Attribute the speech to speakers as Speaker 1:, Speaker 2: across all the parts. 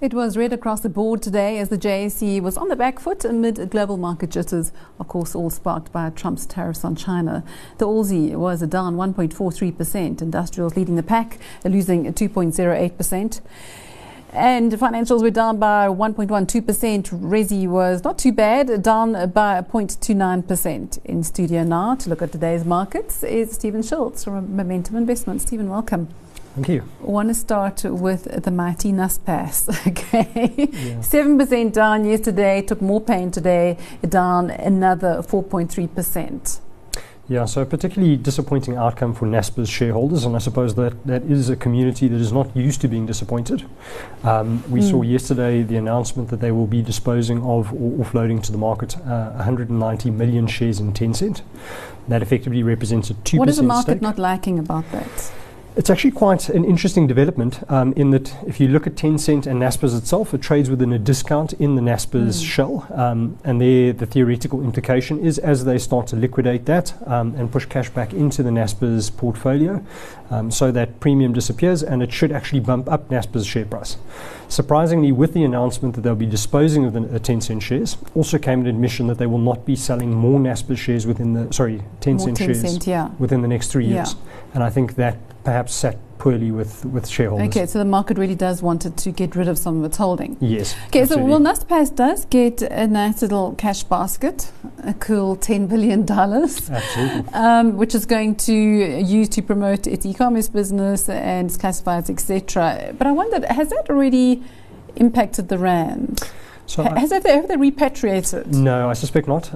Speaker 1: It was red across the board today as the JSE was on the back foot amid global market jitters, of course all sparked by Trump's tariffs on China. The Aussie was down 1.43%, industrials leading the pack, losing 2.08%. And financials were down by 1.12%. Resi was not too bad, down by 0.29%. In studio now to look at today's markets is Stephen Schultz from Momentum Investments. Stephen, welcome.
Speaker 2: Thank you.
Speaker 1: I want to start with the mighty Naspers. Okay, 7% down yesterday, took more pain today, down another 4.3%.
Speaker 2: Yeah, so a particularly disappointing outcome for Naspers shareholders, and I suppose that is a community that is not used to being disappointed. We saw yesterday the announcement that they will be disposing of or offloading to the market 190 million shares in Tencent. That effectively represents a 2% stake.
Speaker 1: What is the market not liking about that?
Speaker 2: It's actually quite an interesting development in that if you look at Tencent and Naspers itself, it trades within a discount in the Naspers shell. And there, the theoretical implication is as they start to liquidate that and push cash back into the Naspers portfolio, so that premium disappears and it should actually bump up Naspers' share price. Surprisingly, with the announcement that they'll be disposing of the Tencent shares, also came an admission that they will not be selling more Naspers shares within the, Tencent shares within the next 3 years. And I think that perhaps sat poorly with shareholders.
Speaker 1: Okay, so the market really does want it to get rid of some of its holding.
Speaker 2: Yes.
Speaker 1: Okay,
Speaker 2: absolutely.
Speaker 1: so Naspers does get a nice little cash basket, a cool $10 billion,
Speaker 2: absolutely,
Speaker 1: which is going to use to promote its e-commerce business and its classifieds, etc. But I wondered, has that already impacted the rand?
Speaker 2: So
Speaker 1: have they repatriated?
Speaker 2: No, I suspect not.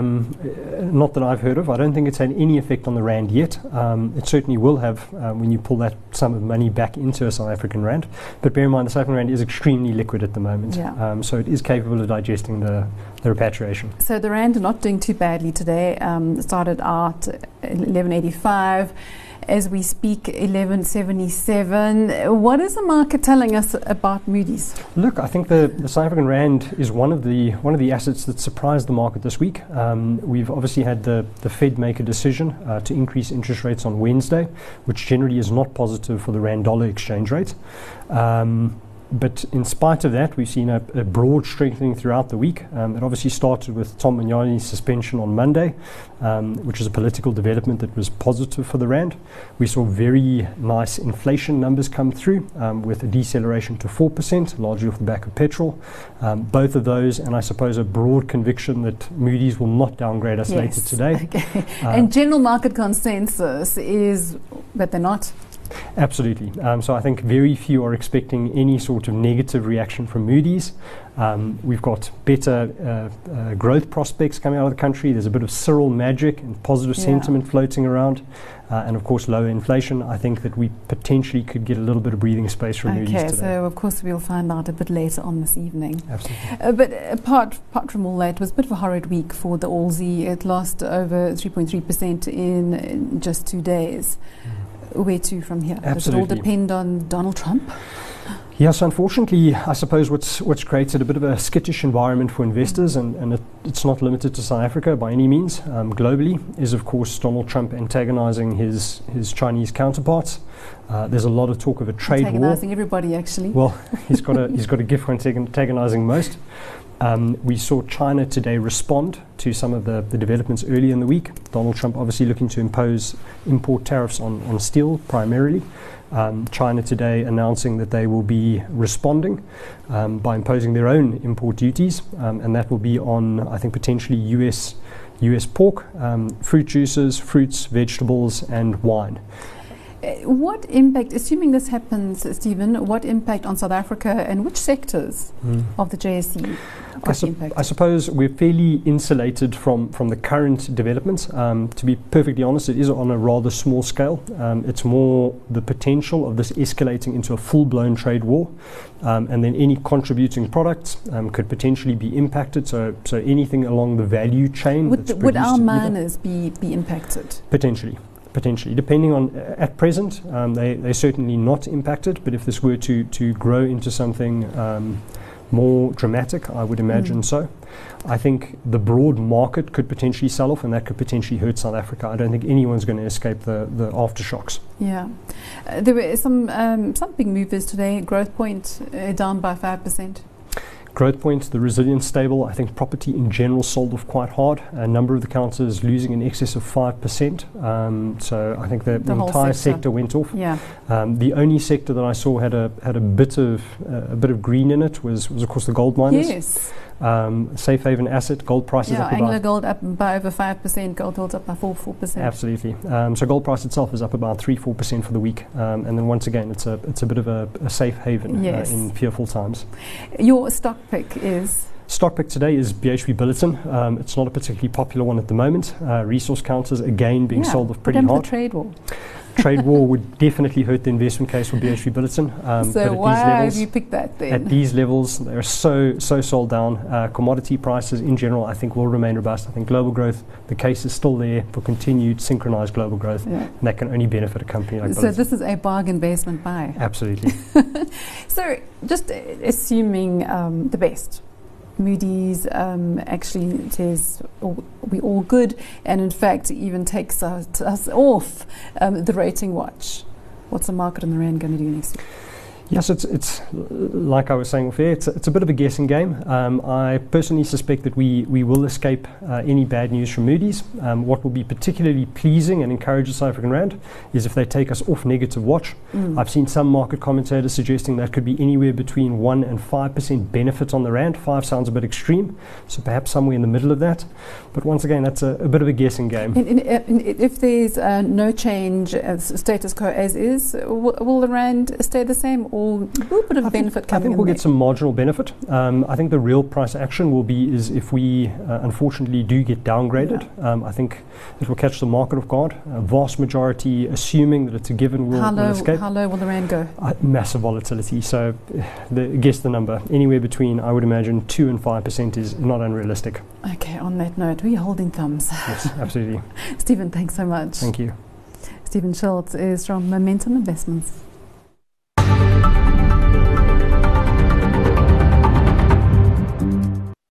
Speaker 2: Not that I've heard of. I don't think it's had any effect on the rand yet. It certainly will have when you pull that sum of money back into a South African rand. But bear in mind, the South African rand is extremely liquid at the moment.
Speaker 1: Yeah.
Speaker 2: So it is capable of digesting the repatriation.
Speaker 1: So the rand not doing too badly today. Started out 11.85. As we speak, 11.77. What is the market telling us about Moody's?
Speaker 2: Look, I think the South African rand is one of the assets that surprised the market this week. We've obviously had the Fed make a decision to increase interest rates on Wednesday, which generally is not positive for the rand-dollar exchange rate. But in spite of that, we've seen a broad strengthening throughout the week. It obviously started with Tom Manyani's suspension on Monday, which is a political development that was positive for the rand. We saw very nice inflation numbers come through with a deceleration to 4%, largely off the back of petrol. Both of those, and I suppose a broad conviction that Moody's will not downgrade us later today.
Speaker 1: Okay. And general market consensus is that they're not?
Speaker 2: Absolutely. So I think very few are expecting any sort of negative reaction from Moody's. We've got better growth prospects coming out of the country. There's a bit of Cyril magic and positive sentiment floating around. And of course, lower inflation. I think that we potentially could get a little bit of breathing space from Moody's today.
Speaker 1: Okay, so of course we'll find out a bit later on this evening.
Speaker 2: Absolutely.
Speaker 1: But apart from all that, it was a bit of a horrid week for the Aussie. It lost over 3.3% in just 2 days. Where to from here?
Speaker 2: Absolutely.
Speaker 1: Does it all depend on Donald Trump?
Speaker 2: Yes, unfortunately, I suppose what's created a bit of a skittish environment for investors, and it's not limited to South Africa by any means. Globally, is of course Donald Trump antagonizing his Chinese counterparts. There's a lot of talk of a trade war.
Speaker 1: Antagonizing everybody, actually.
Speaker 2: Well, he's got a gift for antagonizing most. We saw China today respond to some of the developments early in the week. Donald Trump obviously looking to impose import tariffs on steel primarily. China today announcing that they will be responding by imposing their own import duties, and that will be on, I think, potentially US pork, fruit juices, fruits, vegetables, and wine.
Speaker 1: What impact, assuming this happens, Stephen, what impact on South Africa and which sectors of the JSE are impacted? I
Speaker 2: suppose we're fairly insulated from the current developments. To be perfectly honest, it is on a rather small scale. It's more the potential of this escalating into a full-blown trade war, and then any contributing products could potentially be impacted. So anything along the value chain.
Speaker 1: Would our miners be impacted?
Speaker 2: Potentially, depending on, at present, they're certainly not impacted, but if this were to grow into something more dramatic, I would imagine so. I think the broad market could potentially sell off, and that could potentially hurt South Africa. I don't think anyone's going to escape the aftershocks.
Speaker 1: Yeah. There were some big movers today. Growthpoint down by 5%.
Speaker 2: Growthpoint, the resilient stable, I think property in general sold off quite hard. A number of the counters losing in excess of 5%. So I think the entire sector went off.
Speaker 1: Yeah.
Speaker 2: The only sector that I saw had a bit of green in it was of course the gold miners.
Speaker 1: Yes.
Speaker 2: Safe haven asset, gold prices up
Speaker 1: Anglo
Speaker 2: about...
Speaker 1: Gold up by over 5%, gold holds up by 4%.
Speaker 2: Absolutely. So gold price itself is up about 3-4% for the week. And then once again, it's a bit of a safe haven in fearful times.
Speaker 1: Your stock pick is?
Speaker 2: Stock pick today is BHP Billiton. It's not a particularly popular one at the moment. Resource counters, again, being sold off pretty hard.
Speaker 1: The trade war.
Speaker 2: Trade war would definitely hurt the investment case for BHP Billiton.
Speaker 1: So why have you picked that then?
Speaker 2: At these levels, they're so sold down. Commodity prices in general, I think, will remain robust. I think global growth, the case is still there for continued synchronized global growth, and that can only benefit a company like Billiton. So
Speaker 1: this is a bargain basement buy?
Speaker 2: Absolutely.
Speaker 1: So just assuming the best. Moody's actually says we're all good, and in fact even takes us off the rating watch. What's the market and the rand going to do next week?
Speaker 2: Yes, it's like I was saying before, it's a bit of a guessing game. I personally suspect that we will escape any bad news from Moody's. What will be particularly pleasing and encourage the South African rand is if they take us off negative watch. I've seen some market commentators suggesting that could be anywhere between 1 and 5% benefit on the rand. 5 sounds a bit extreme, so perhaps somewhere in the middle of that. But once again, that's a bit of a guessing game.
Speaker 1: If there's no change, status quo as is, will the rand stay the same? Or a little bit of benefit coming in?
Speaker 2: I think we'll get some marginal benefit. I think the real price action will be is if we unfortunately do get downgraded. I think it will catch the market off guard. A vast majority, assuming that it's a given, will escape.
Speaker 1: How low will the rand go?
Speaker 2: Massive volatility. So guess the number. Anywhere between, I would imagine, 2 and 5% is not unrealistic.
Speaker 1: Okay, on that note, we're holding thumbs.
Speaker 2: Yes, absolutely.
Speaker 1: Stephen, thanks so much.
Speaker 2: Thank you.
Speaker 1: Stephen Schultz is from Momentum Investments.